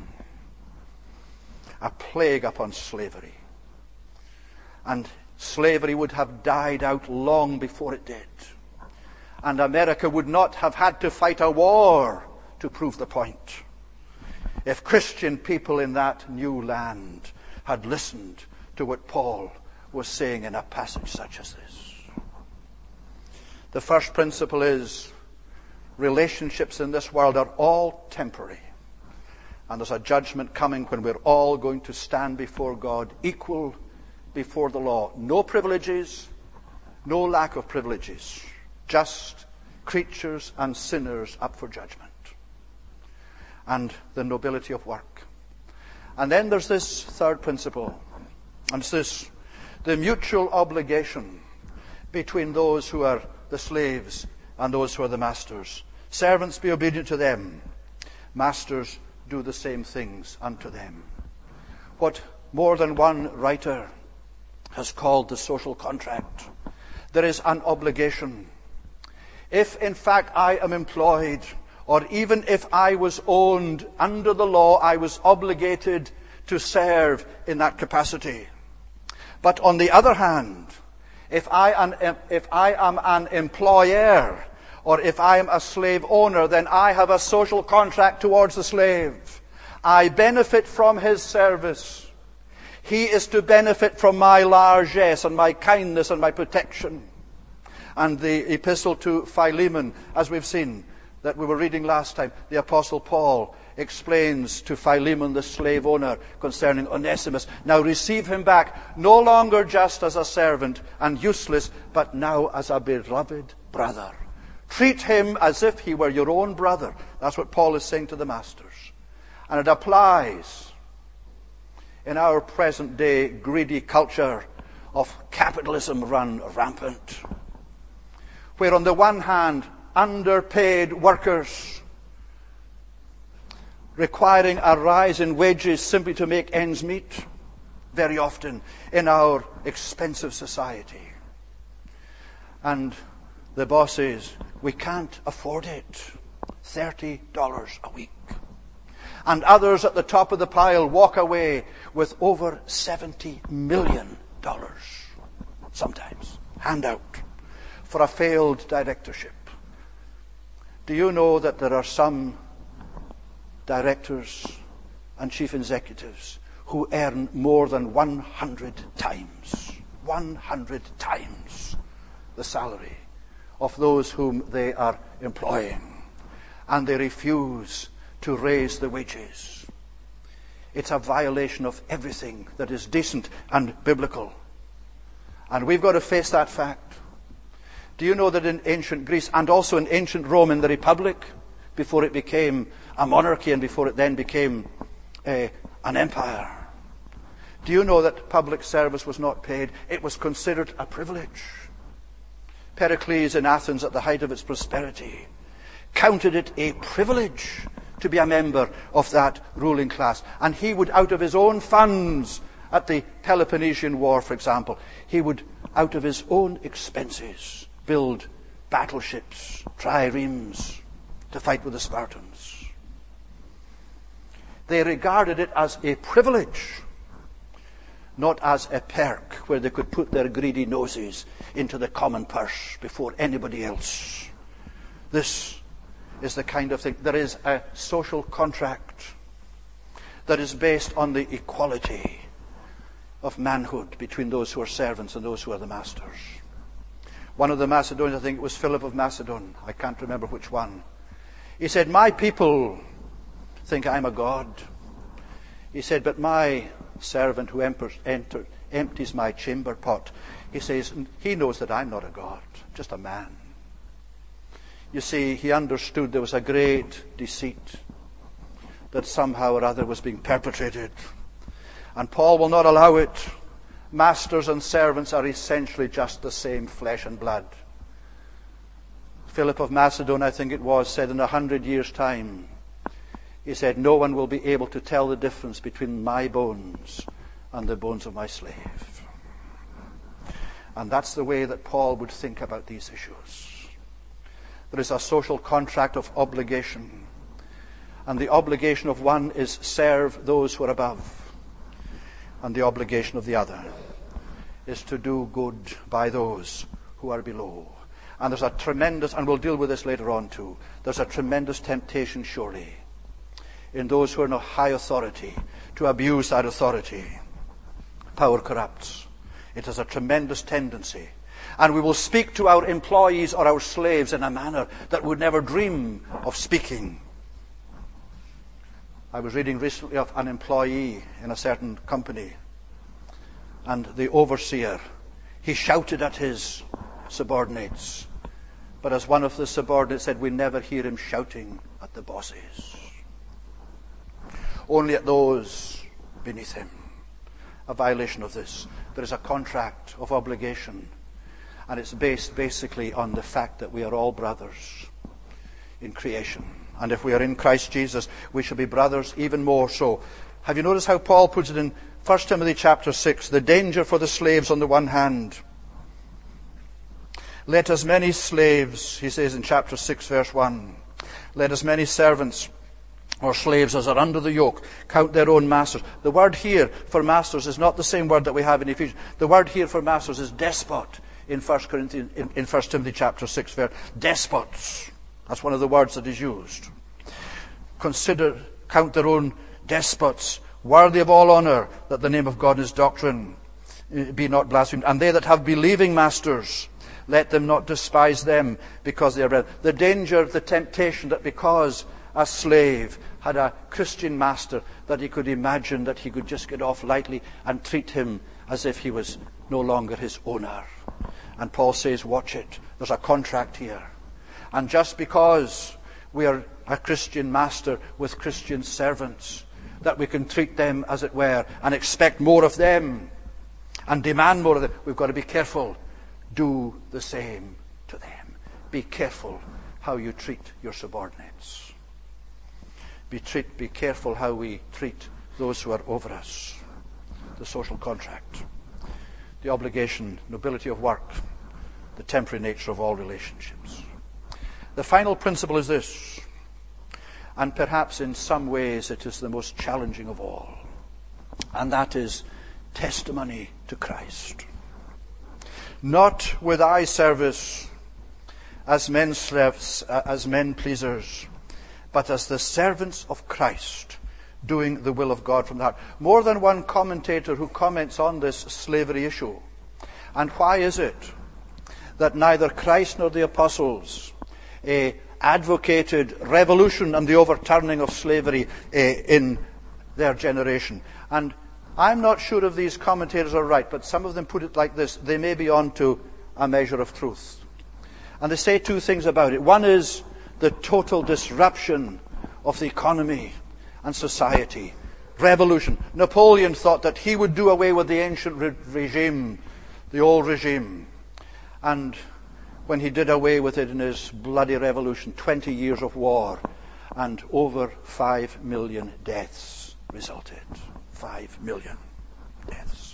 A plague upon slavery. And slavery would have died out long before it did. And America would not have had to fight a war to prove the point if Christian people in that new land had listened to what Paul was saying in a passage such as this. The first principle is relationships in this world are all temporary. And there's a judgment coming when we're all going to stand before God, equal before the law. No privileges, no lack of privileges. Just creatures and sinners up for judgment. And the nobility of work. And then there's this third principle. And it's this, the mutual obligation between those who are the slaves and those who are the masters. Servants, be obedient to them. Masters, do the same things unto them. What more than one writer has called the social contract. There is an obligation. If in fact I am employed, or even if I was owned under the law, I was obligated to serve in that capacity. But on the other hand, if I am, if I am an employer, or if I am a slave owner, then I have a social contract towards the slave. I benefit from his service. He is to benefit from my largesse and my kindness and my protection. And the epistle to Philemon, as we've seen, that we were reading last time, the Apostle Paul explains to Philemon, the slave owner, concerning Onesimus. Now receive him back, no longer just as a servant and useless, but now as a beloved brother. Treat him as if he were your own brother. That's what Paul is saying to the masters. And it applies in our present day greedy culture of capitalism run rampant, where on the one hand, underpaid workers requiring a rise in wages simply to make ends meet, very often in our expensive society. And the bosses, we can't afford it. thirty dollars a week. And others at the top of the pile walk away with over seventy million dollars, sometimes, handout, for a failed directorship. Do you know that there are some directors and chief executives who earn more than one hundred times, one hundred times the salary of those whom they are employing, and they refuse to raise the wages? It's a violation of everything that is decent and biblical. And we've got to face that fact. Do you know that in ancient Greece and also in ancient Rome, in the Republic, before it became a monarchy and before it then became a, an empire, do you know that public service was not paid? It was considered a privilege. Pericles in Athens, at the height of its prosperity, counted it a privilege to be a member of that ruling class. And he would, out of his own funds, at the Peloponnesian War, for example, he would, out of his own expenses, build battleships, triremes, to fight with the Spartans. They regarded it as a privilege, not as a perk where they could put their greedy noses into the common purse before anybody else. This is the kind of thing. There is a social contract that is based on the equality of manhood between those who are servants and those who are the masters. One of the Macedonians, I think it was Philip of Macedon, I can't remember which one, he said, my people think I'm a god. He said, but my servant who empers, enter, empties my chamber pot, he says, he knows that I'm not a god, just a man. You see, he understood there was a great deceit that somehow or other was being perpetrated. And Paul will not allow it. Masters and servants are essentially just the same flesh and blood. Philip of Macedon, I think it was, said in a hundred years' time, he said, no one will be able to tell the difference between my bones and the bones of my slave. And that's the way that Paul would think about these issues. There is a social contract of obligation. And the obligation of one is serve those who are above. And the obligation of the other is to do good by those who are below. And there's a tremendous, and we'll deal with this later on too, there's a tremendous temptation surely in those who are in a high authority to abuse that authority. Power corrupts. It has a tremendous tendency. And we will speak to our employees or our slaves in a manner that would never dream of speaking. I was reading recently of an employee in a certain company, and the overseer, he shouted at his subordinates, but as one of the subordinates said, we never hear him shouting at the bosses, only at those beneath him. A violation of this. There is a contract of obligation, and it's based basically on the fact that we are all brothers in creation. And if we are in Christ Jesus, we shall be brothers even more so. Have you noticed how Paul puts it in First Timothy chapter six? The danger for the slaves on the one hand. Let as many slaves, he says in chapter six verse one, let as many servants or slaves as are under the yoke count their own masters. The word here for masters is not the same word that we have in Ephesians. The word here for masters is despot in First Corinthians, in, in First Timothy chapter six verse. Despots. That's one of the words that is used. Consider, count their own despots, worthy of all honor, that the name of God and his doctrine be not blasphemed. And they that have believing masters, Let them not despise them because they are brethren. The danger, the temptation that because a slave had a Christian master, that he could imagine that he could just get off lightly and treat him as if he was no longer his owner. And Paul says, watch it. There's a contract here. And just because we are a Christian master with Christian servants, that we can treat them, as it were, and expect more of them and demand more of them, we've got to be careful. Do the same to them. Be careful how you treat your subordinates. Be, treat, be careful how we treat those who are over us. The social contract, the obligation, nobility of work, the temporary nature of all relationships. The final principle is this, and perhaps in some ways it is the most challenging of all, and that is testimony to Christ. Not with eye service as men slaves, as men pleasers, but as the servants of Christ, doing the will of God from the heart. More than one commentator who comments on this slavery issue. And why is it that neither Christ nor the apostles eh, advocated revolution and the overturning of slavery eh, in their generation? And I'm not sure if these commentators are right, but some of them put it like this. They may be on to a measure of truth. And they say two things about it. One is the total disruption of the economy and society. Revolution. Napoleon thought that he would do away with the ancient re- regime, the old regime. And when he did away with it in his bloody revolution, twenty years of war and over five million deaths resulted. Five million deaths.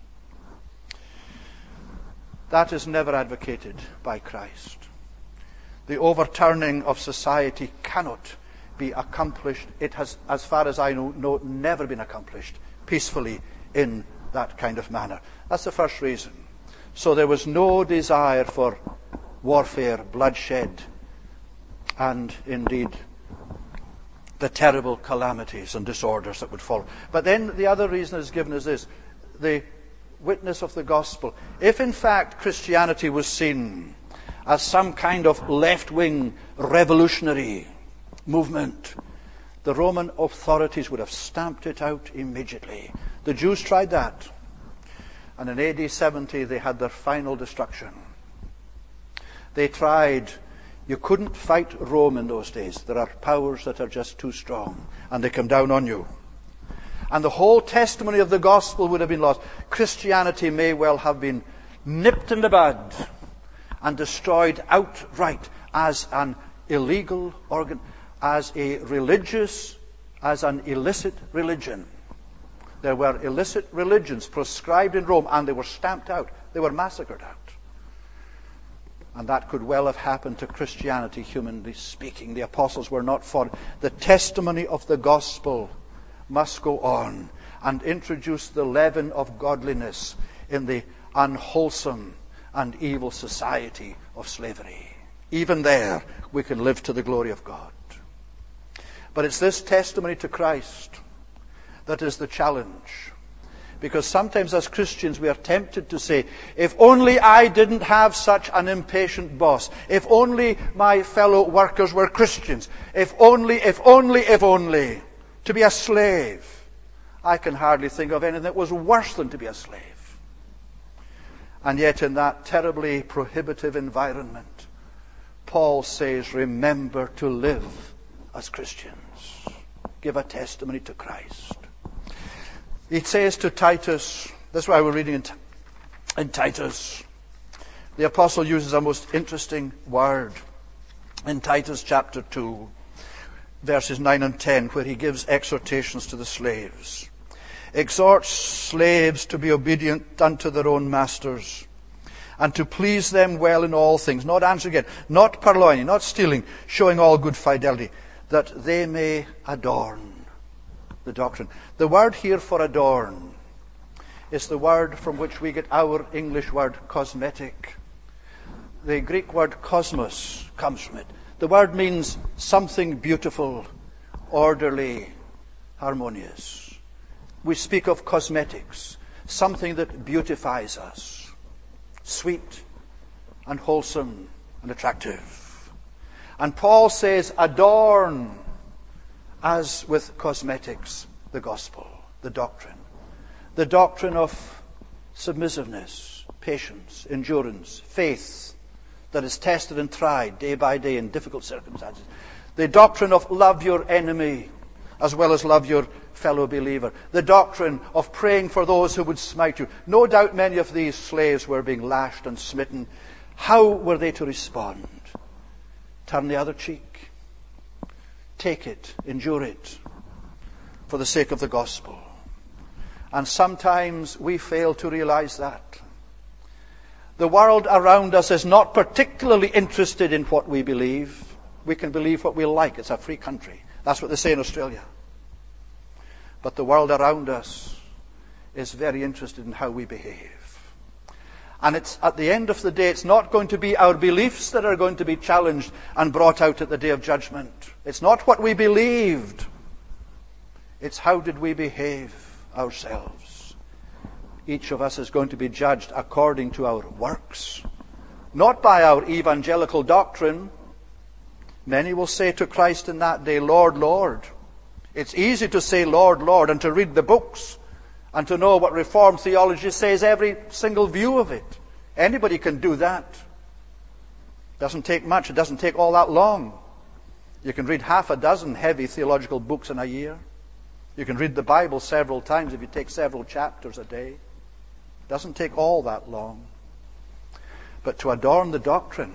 That is never advocated by Christ. The overturning of society cannot be accomplished. It has, as far as I know, no, never been accomplished peacefully in that kind of manner. That's the first reason. So there was no desire for warfare, bloodshed, and indeed the terrible calamities and disorders that would follow. But then the other reason is given is this, the witness of the gospel. If in fact Christianity was seen as some kind of left-wing revolutionary movement, the Roman authorities would have stamped it out immediately. The Jews tried that. And in A D seventy they had their final destruction. They tried. You couldn't fight Rome in those days. There are powers that are just too strong, and they come down on you. And the whole testimony of the gospel would have been lost. Christianity may well have been nipped in the bud and destroyed outright as an illegal organ, as a religious, as an illicit religion. There were illicit religions prescribed in Rome, and they were stamped out. They were massacred out. And that could well have happened to Christianity, humanly speaking. The apostles were not for it. The testimony of the gospel must go on and introduce the leaven of godliness in the unwholesome and evil society of slavery. Even there, we can live to the glory of God. But it's this testimony to Christ that is the challenge. Because sometimes as Christians we are tempted to say, if only I didn't have such an impatient boss, if only my fellow workers were Christians, if only, if only, if only, to be a slave. I can hardly think of anything that was worse than to be a slave. And yet in that terribly prohibitive environment, Paul says, remember to live as Christians. Give a testimony to Christ. He says to Titus, that's why we're reading in, in Titus, the apostle uses a most interesting word in Titus chapter two, verses nine and ten, where he gives exhortations to the slaves. Exhort slaves to be obedient unto their own masters, and to please them well in all things, not answering again, not purloining, not stealing, showing all good fidelity, that they may adorn the doctrine. The word here for adorn is the word from which we get our English word cosmetic. The Greek word cosmos comes from it. The word means something beautiful, orderly, harmonious. We speak of cosmetics, something that beautifies us, sweet and wholesome and attractive. And Paul says, adorn as with cosmetics the gospel, the doctrine. The doctrine of submissiveness, patience, endurance, faith that is tested and tried day by day in difficult circumstances. The doctrine of love your enemy as well as love your fellow believer. The doctrine of praying for those who would smite you. No doubt many of these slaves were being lashed and smitten. How were they to respond? Turn the other cheek. Take it, endure it, for the sake of the gospel. And sometimes we fail to realize that. The world around us is not particularly interested in what we believe. We can believe what we like. It's a free country. That's what they say in Australia. But the world around us is very interested in how we behave. And it's at the end of the day, it's not going to be our beliefs that are going to be challenged and brought out at the day of judgment. It's not what we believed. It's how did we behave ourselves. Each of us is going to be judged according to our works, not by our evangelical doctrine. Many will say to Christ in that day, Lord, Lord. It's easy to say Lord, Lord, and to read the books and to know what Reformed theology says, every single view of it. Anybody can do that. It doesn't take much. It doesn't take all that long. You can read half a dozen heavy theological books in a year. You can read the Bible several times if you take several chapters a day. It doesn't take all that long. But to adorn the doctrine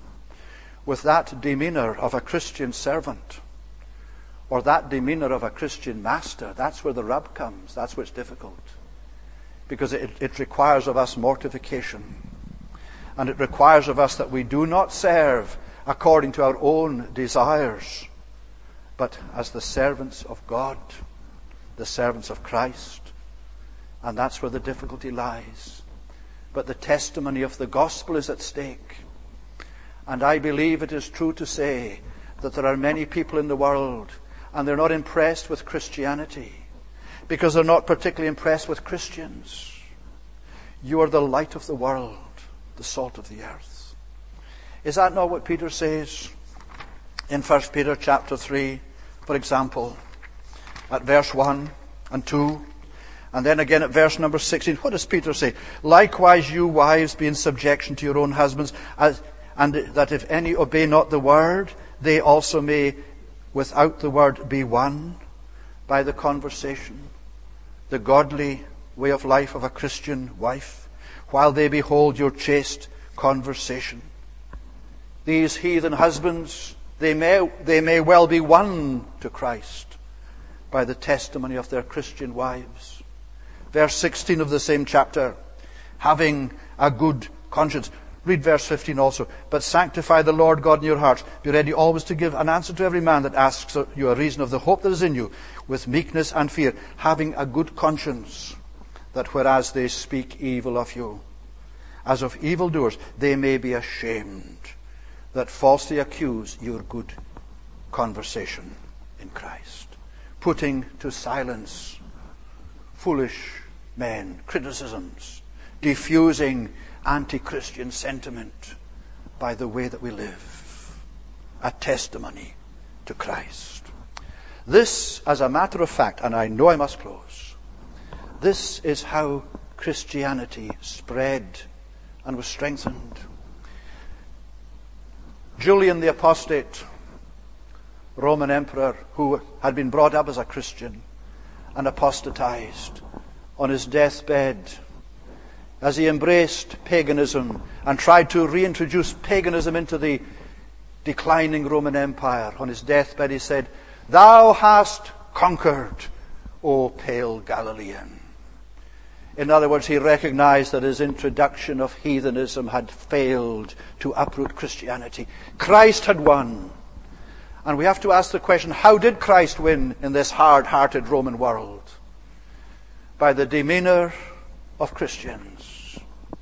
with that demeanor of a Christian servant, or that demeanor of a Christian master, that's where the rub comes. That's where it's difficult. Because it, it requires of us mortification. And it requires of us that we do not serve according to our own desires, but as the servants of God, the servants of Christ. And that's where the difficulty lies. But the testimony of the gospel is at stake. And I believe it is true to say that there are many people in the world, and they're not impressed with Christianity because they're not particularly impressed with Christians. You are the light of the world, the salt of the earth. Is that not what Peter says in First Peter chapter three, for example, at verse one and two, and then again at verse number sixteen? What does Peter say? Likewise you wives be in subjection to your own husbands, as, and that if any obey not the word, they also may without the word be won by the conversation, the godly way of life of a Christian wife, while they behold your chaste conversation. These heathen husbands, they may, they may well be won to Christ by the testimony of their Christian wives. Verse sixteen of the same chapter, having a good conscience. Read verse fifteen also. But sanctify the Lord God in your hearts. Be ready always to give an answer to every man that asks you a reason of the hope that is in you, with meekness and fear, having a good conscience, that whereas they speak evil of you, as of evildoers, they may be ashamed that falsely accuse your good conversation in Christ. Putting to silence foolish men, criticisms, diffusing anti-Christian sentiment by the way that we live. A testimony to Christ. This, as a matter of fact, and I know I must close, this is how Christianity spread and was strengthened. Julian the Apostate, Roman emperor, who had been brought up as a Christian and apostatized, on his deathbed, as he embraced paganism and tried to reintroduce paganism into the declining Roman Empire, on his deathbed he said, "Thou hast conquered, O pale Galilean." In other words, he recognized that his introduction of heathenism had failed to uproot Christianity. Christ had won. And we have to ask the question, how did Christ win in this hard-hearted Roman world? By the demeanor of Christians.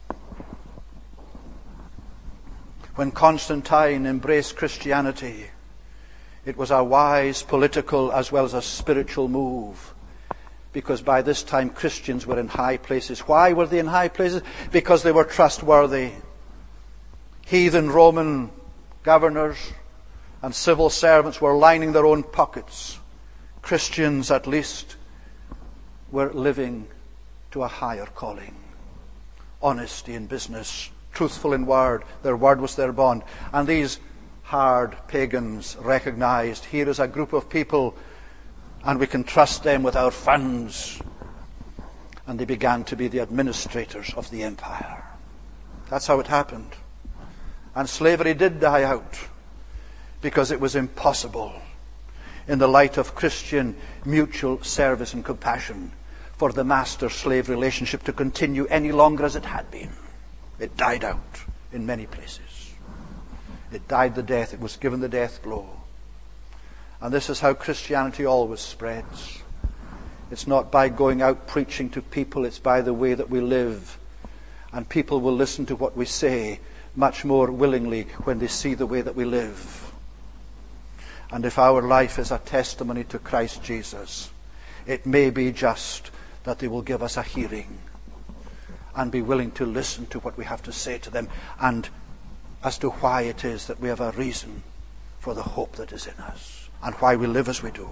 When Constantine embraced Christianity, it was a wise political as well as a spiritual move, because by this time Christians were in high places. Why were they in high places? Because they were trustworthy. Heathen Roman governors and civil servants were lining their own pockets. Christians, at least, were living to a higher calling. Honesty in business, truthful in word. Their word was their bond. And these hard pagans recognized, here is a group of people and we can trust them with our funds. And they began to be the administrators of the empire. That's how it happened. And slavery did die out because it was impossible in the light of Christian mutual service and compassion for the master-slave relationship to continue any longer as it had been. It died out in many places. It died the death. It was given the death blow. And this is how Christianity always spreads. It's not by going out preaching to people. It's by the way that we live. And people will listen to what we say much more willingly when they see the way that we live. And if our life is a testimony to Christ Jesus, it may be just that they will give us a hearing and be willing to listen to what we have to say to them and as to why it is that we have a reason for the hope that is in us and why we live as we do.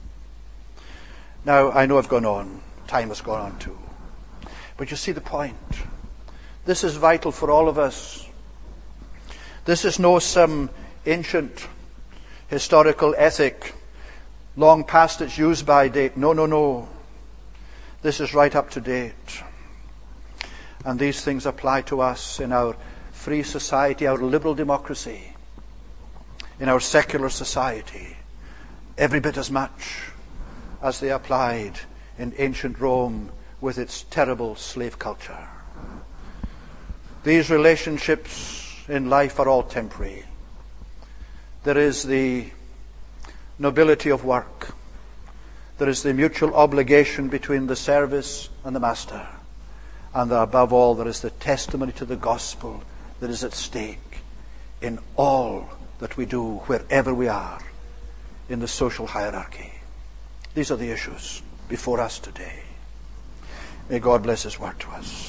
Now, I know I've gone on. Time has gone on too. But you see the point. This is vital for all of us. This is no some ancient historical ethic long past its use-by date. No, no, no. This is right up to date. And these things apply to us in our free society, our liberal democracy, in our secular society, every bit as much as they applied in ancient Rome with its terrible slave culture. These relationships in life are all temporary. There is the nobility of work. There is the mutual obligation between the service and the master. And above all, there is the testimony to the gospel that is at stake in all that we do, wherever we are in the social hierarchy. These are the issues before us today. May God bless His word to us.